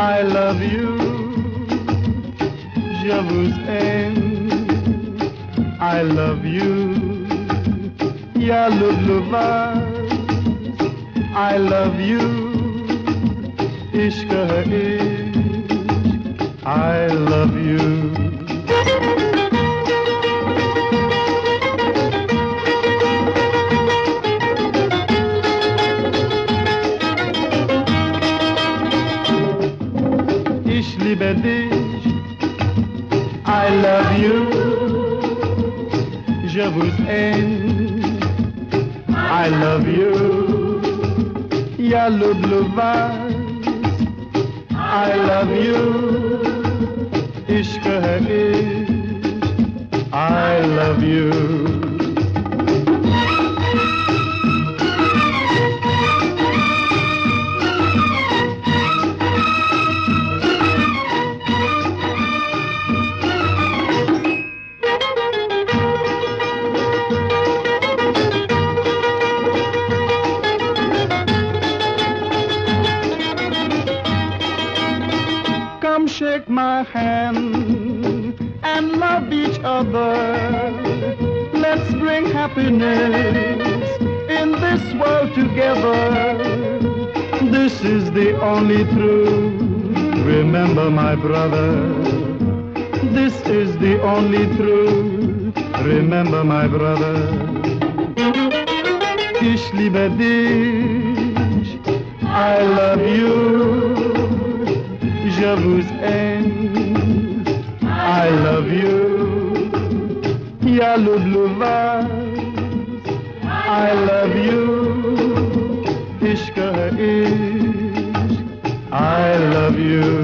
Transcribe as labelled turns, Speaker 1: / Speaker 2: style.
Speaker 1: I love you, je vous aime. I love you, ya lubluva. I love you, ishq hai ishq. I love you. Ich liebe dich, I love you, je vous aime, I love you, ya lubluva, I love you, ishq hai ishq, I love you. Come shake my hand and love each other. Let's bring happiness in this world together. This is the only truth. Remember, my brother. This is the only truth. Remember, my brother. Ich liebe dich. I love you. Je vous aime, I love you, ya lubluva, I love you, ishq hai ishq, I love you.